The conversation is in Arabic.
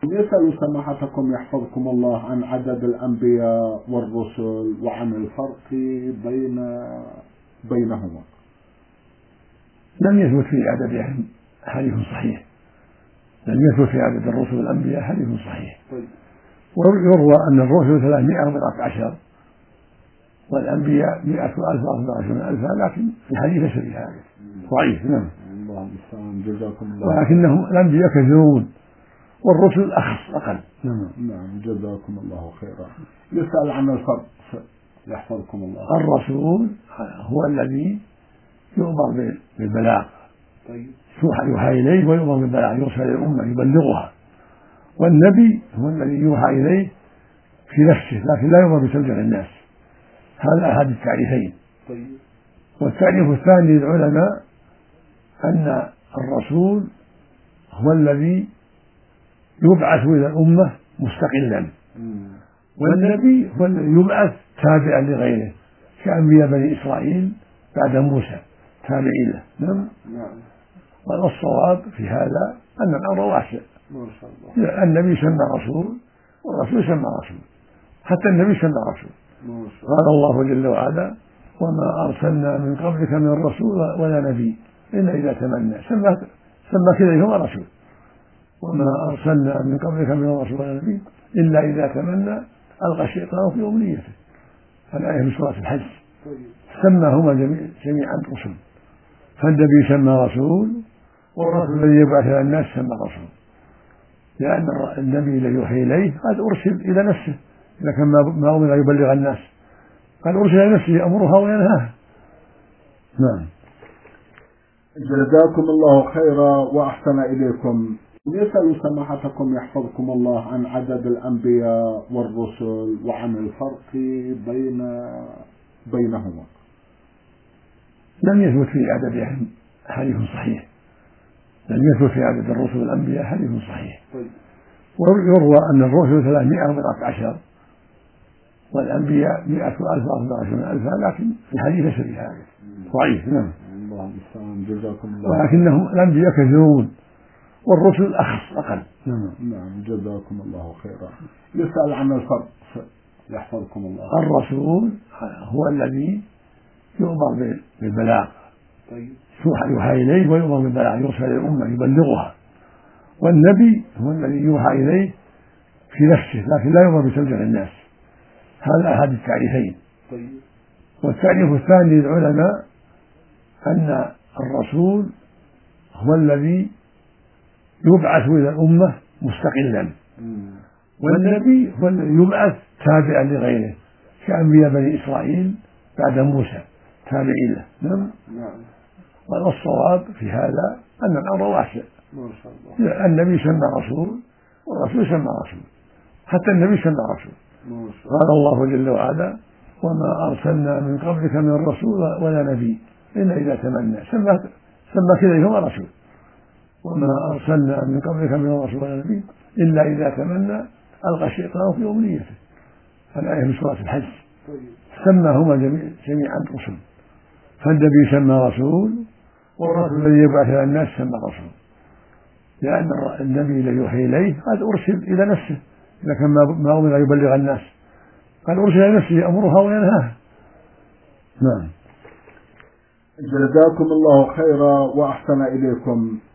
يسأل سماحتكم يحفظكم الله عن عدد الأنبياء والرسل وعن الفرق بينهما. لم يثبت في عددهم حديث صحيح، لم يثبت في عدد الرسل والأنبياء حديث صحيح. ويروى أن الرسل 314 والأنبياء 100,024 لكن الحديث ليس بهذا ضعيف. نعم. الله المستعان. جزاكم الله. ولكنهم الأنبياء كثيرون والرسل أخص أقل. نعم. جزاكم الله خيرا. يسأل عن الفرق يحفظكم الله. الرسول هو الذي يؤمر بالبلاغ، يوحى إليه ويؤمر بالبلاغ، يرسل إلى الأمة يبلغها. والنبي هو الذي يوحى إليه في نفسه لكن لا يؤمر بتبليغ الناس. هذا أحد التعريفين. والتعريف الثاني للعلماء أن الرسول هو الذي يبعث إلى الأمة مستقلا، والنبي هو الذي يبعث تابعا لغيره كأنبياء بني إسرائيل بعد موسى تابعين له. نعم. والصواب في هذا أن الأمر واسع. النبي سمى رسول والرسول سمى رسول، حتى النبي سمى رسول. قال الله جل وعلا: وما أرسلنا من قبلك من رسول ولا نبي إلا إذا تمنى. سمى كليهما رسول. وما أرسلنا من قبلك من رسول ولا نبي إلا إذا تمنى ألقى الشيطان في أمنيته. الآية من سورة الحج. سماهما جميعا رسل، فالنبي سمى رسول والرسول الذي يبعث إلى الناس سمى رسول، لأن النبي الذي يوحي إليه قد أرسل إلى نفسه، لكن ما أمر يبلغ الناس، قد أرسل إلى نفسه يأمرها وينهاها. نعم. جزاكم الله خيرا وأحسن إليكم. يسأل سماحتكم يحفظكم الله عن عدد الأنبياء والرسل وعن الفرق بينهما. لم يثبت في عددهم حديث صحيح، لم يثبت في عدد الرسل والأنبياء حديث صحيح. ويروى أن الرسل 314 والأنبياء 100,024 لكن الحديث ليس بهذا ضعيف. نعم. الله المستعان. جزاكم الله. ولكنهم الأنبياء كثيرون والرسل أخص أقل. نعم. جزاكم الله خيرا. يسأل عن الفرق يحفظكم الله. الرسول هو الذي يؤمر بالبلاغ، يوحى إليه ويؤمر بالبلاغ، يرسل إلى الأمة يبلغها. والنبي هو الذي يوحى إليه في نفسه لكن لا يؤمر بتبليغ الناس. هذا أحد التعريفين. والتعريف الثاني للعلماء أن الرسول هو الذي يبعث إلى الأمة مستقلا، والنبي هو الذي يبعث تابعا لغيره كأنبياء بني إسرائيل بعد موسى تابعين له. نعم. والصواب في هذا أن الأمر واسع. النبي سمى رسول والرسول سمى رسول، حتى النبي سمى رسول. قال الله جل وعلا: وما أرسلنا من قبلك من رسول ولا نبي إلا إذا تمنى. سمى كليهما رسول. وما أرسلنا من قبلك من رسول ولا نبي إلا إذا تمنى ألقى الشيطان في أمنيته. الآية من سورة الحج. سماهما جميعا رسل، فالنبي سمى رسول والرسول الذي يبعث إلى الناس سمى رسول، لأن النبي الذي يوحي إليه قد أرسل إلى نفسه، لكن ما أمر يبلغ الناس، قد أرسل إلى نفسه يأمرها وينهاها. نعم. جزاكم الله خيرا وأحسن إليكم.